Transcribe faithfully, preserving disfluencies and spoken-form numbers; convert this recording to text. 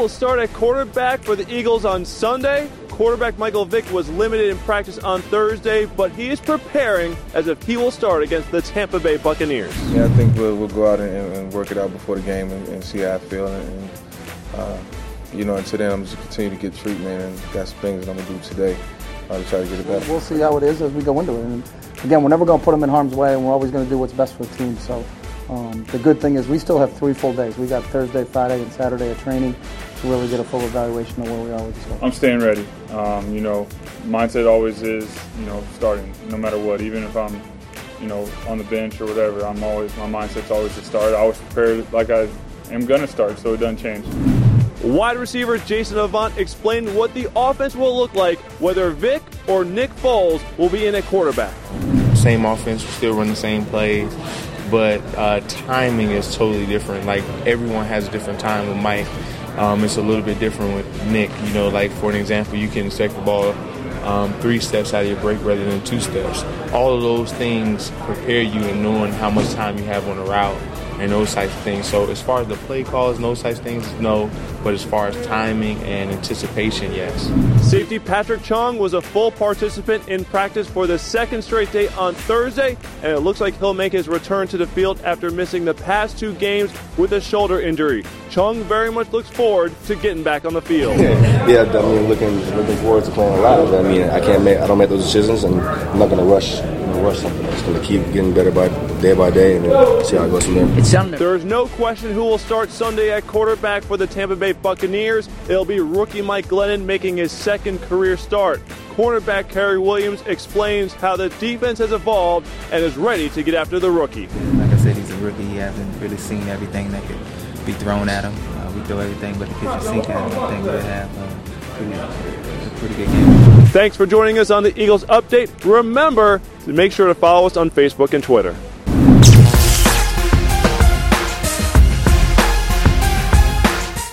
will start at quarterback for the Eagles on Sunday. Quarterback Michael Vick was limited in practice on Thursday, but he is preparing as if he will start against the Tampa Bay Buccaneers. Yeah, I think we'll, we'll go out and, and work it out before the game and, and see how I feel. And, uh, you know, until then, I'm just continue to get treatment and got some things that I'm going to do today uh, to try to get it better. We'll see how it is as we go into it. And again, we're never going to put them in harm's way, and we're always going to do what's best for the team. So um, the good thing is we still have three full days. We got Thursday, Friday, and Saturday of training to really get a full evaluation of where we are with this. I'm staying ready. Um, you know, mindset always is, you know, starting no matter what. Even if I'm, you know, on the bench or whatever, I'm always my mindset's always to start. I always prepare like I am gonna start, so it doesn't change. Wide receiver Jason Avant explained what the offense will look like, whether Vick or Nick Foles will be in at quarterback. Same offense, we still run the same plays, but uh, timing is totally different. Like everyone has a different time with Mike. Um, it's a little bit different with Nick. You know, like for an example, you can set the ball um, three steps out of your break rather than two steps. All of those things prepare you in knowing how much time you have on the route and those types of things. So as far as the play calls and those types of things, no. But as far as timing and anticipation, yes. Safety Patrick Chung was a full participant in practice for the second straight day on Thursday, and it looks like he'll make his return to the field after missing the past two games with a shoulder injury. Chung very much looks forward to getting back on the field. Yeah, I mean, looking looking forward to playing live. I mean, I can't make I don't make those decisions, and I'm not going to rush. Rush something. I'm just going to keep getting better by day by day and then see how it goes from there. There is no question who will start Sunday at quarterback for the Tampa Bay Buccaneers. It'll be rookie Mike Glennon making his second career start. Cornerback Kerry Williams explains how the defense has evolved and is ready to get after the rookie. Like I said, he's a rookie. He hasn't really seen everything that could be thrown at him. Uh, we throw everything but the kitchen sink at him. I think we have uh, pretty, a pretty good game. Thanks for joining us on the Eagles Update. Remember to make sure to follow us on Facebook and Twitter.